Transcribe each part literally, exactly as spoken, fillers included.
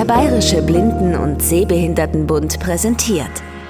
Der Bayerische Blinden- und Sehbehindertenbund präsentiert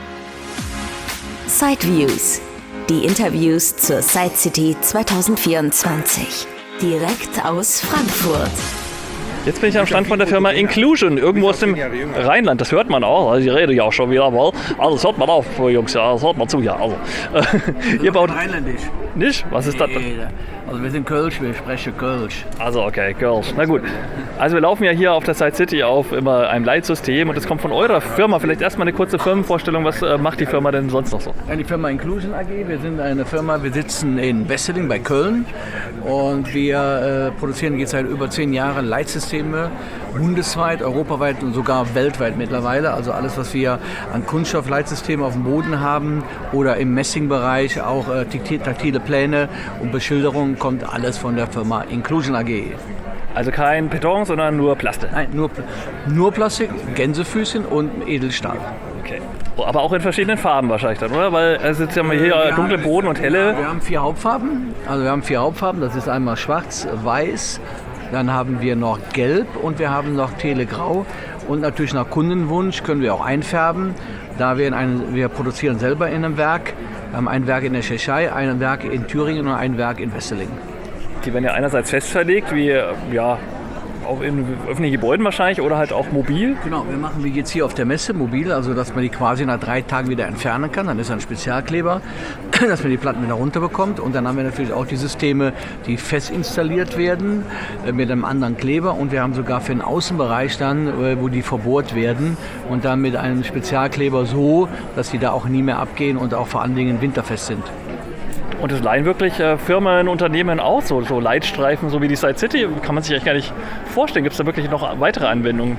Sideviews, die Interviews zur Side City zwanzig vierundzwanzig, direkt aus Frankfurt. Jetzt bin ich am Stand von der Firma Inclusion, irgendwo aus dem Rheinland. Das hört man auch, also ich rede ja auch schon wieder mal. Also das hört man auf, Jungs, ja, das hört man zu, ja. Also, äh, ihr baut... Rheinländisch. Nicht? Was ist das? Also wir sind Kölsch, wir sprechen Kölsch. Also okay, Kölsch. Na gut. Also wir laufen ja hier auf der Side City auf immer einem Leitsystem und das kommt von eurer Firma. Vielleicht erstmal eine kurze Firmenvorstellung. Was äh, macht die Firma denn sonst noch so? Ja, die Firma Inclusion A G, wir sind eine Firma, wir sitzen in Wesseling bei Köln und wir äh, produzieren jetzt seit über zehn Jahren Leitsysteme, bundesweit, europaweit und sogar weltweit mittlerweile. Also alles, was wir an Kunststoffleitsystemen auf dem Boden haben oder im Messingbereich, auch äh, taktile Pläne und Beschilderung, kommt alles von der Firma Inclusion A G. Also kein Beton, sondern nur Plastik? Nein, nur, nur Plastik, Gänsefüßchen und Edelstahl. Okay. Aber auch in verschiedenen Farben wahrscheinlich dann, oder? Weil es ist ja mal hier ja, dunkle Boden und helle. Wir haben vier Hauptfarben. Also wir haben vier Hauptfarben. Das ist einmal schwarz, weiß, dann haben wir noch gelb und wir haben noch telegrau. Und natürlich nach Kundenwunsch können wir auch einfärben. Da wir, in einem, wir produzieren selber in einem Werk. Wir haben ein Werk in der Tschechei, ein Werk in Thüringen und ein Werk in Wesseling. Die werden ja einerseits fest verlegt, wie ja, auch in öffentlichen Gebäuden wahrscheinlich oder halt auch mobil. Genau, wir machen wie jetzt hier auf der Messe mobil, also dass man die quasi nach drei Tagen wieder entfernen kann. Dann ist ein Spezialkleber, dass man die Platten wieder runterbekommt. Und dann haben wir natürlich auch die Systeme, die fest installiert werden mit einem anderen Kleber. Und wir haben sogar für den Außenbereich dann, wo die verbohrt werden und dann mit einem Spezialkleber so, dass die da auch nie mehr abgehen und auch vor allen Dingen winterfest sind. Und das leihen wirklich äh, Firmen, Unternehmen aus, so, so Leitstreifen, so wie die Side City, kann man sich eigentlich gar nicht vorstellen. Gibt es da wirklich noch weitere Anwendungen?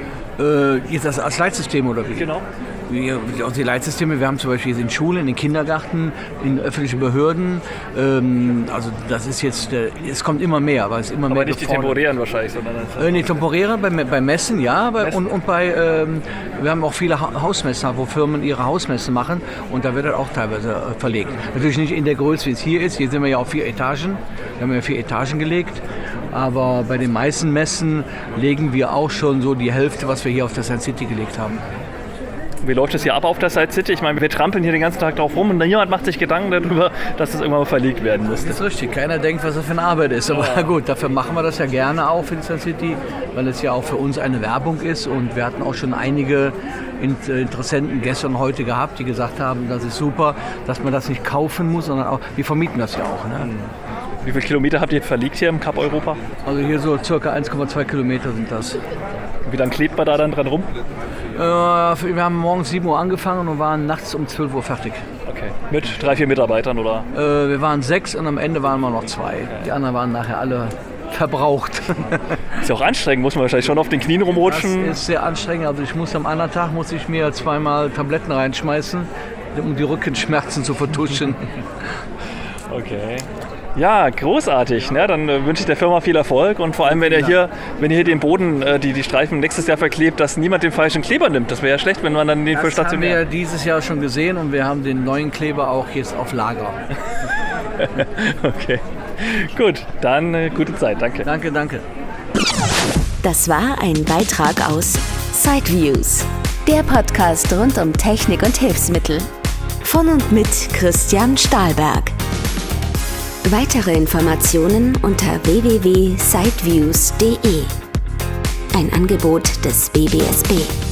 Äh, jetzt das als Leitsystem oder wie? Genau. Wir, auch die Leitsysteme, wir haben zum Beispiel in Schulen, in Kindergarten, in öffentlichen Behörden. Ähm, also das ist jetzt, äh, es kommt immer mehr, aber es ist immer aber mehr nicht gefordert. Die temporären wahrscheinlich, sondern... Äh, nee, temporäre, bei, bei Messen, ja. Bei, Messen. Und, und bei, ähm, wir haben auch viele ha- Hausmessen, wo Firmen ihre Hausmessen machen und da wird das auch teilweise äh, verlegt. Natürlich nicht in der Größe, wie es hier ist. Hier sind wir ja auf vier Etagen. Wir haben ja vier Etagen gelegt. Aber bei den meisten Messen legen wir auch schon so die Hälfte, was wir hier auf der Side City gelegt haben. Wie läuft es hier ab auf der Side City? Ich meine, wir trampeln hier den ganzen Tag drauf rum und niemand macht sich Gedanken darüber, dass das irgendwann mal verlegt werden muss. Das ist richtig. Keiner denkt, was das für eine Arbeit ist. Aber ja. Gut, dafür machen wir das ja gerne auch für die Side City, weil es ja auch für uns eine Werbung ist. Und wir hatten auch schon einige Interessenten gestern und heute gehabt, die gesagt haben, das ist super, dass man das nicht kaufen muss, sondern auch, wir vermieten das ja auch. Ne? Wie viele Kilometer habt ihr verlegt hier im Kap Europa? Also hier so circa eins Komma zwei Kilometer sind das. Wie lange klebt man da dann dran rum? Äh, wir haben morgens sieben Uhr angefangen und waren nachts um zwölf Uhr fertig. Okay. Mit drei, vier Mitarbeitern, oder? Äh, wir waren sechs und am Ende waren wir noch zwei. Okay. Die anderen waren nachher alle verbraucht. Ist ja auch anstrengend, muss man wahrscheinlich schon auf den Knien rumrutschen. Das ist sehr anstrengend. Also ich muss am anderen Tag muss ich mir zweimal Tabletten reinschmeißen, um die Rückenschmerzen zu vertuschen. Okay. Ja, großartig. Ne? Dann äh, wünsche ich der Firma viel Erfolg und vor allem, wenn ihr hier, wenn ihr hier den Boden, äh, die, die Streifen nächstes Jahr verklebt, dass niemand den falschen Kleber nimmt. Das wäre ja schlecht, wenn man dann den für stationär... Das haben wir dieses Jahr schon gesehen und wir haben den neuen Kleber auch jetzt auf Lager. Okay. Gut, dann äh, gute Zeit. Danke. Danke, danke. Das war ein Beitrag aus Sideviews, der Podcast rund um Technik und Hilfsmittel. Von und mit Christian Stahlberg. Weitere Informationen unter w w w punkt sideviews punkt d e. Ein Angebot des B B S B.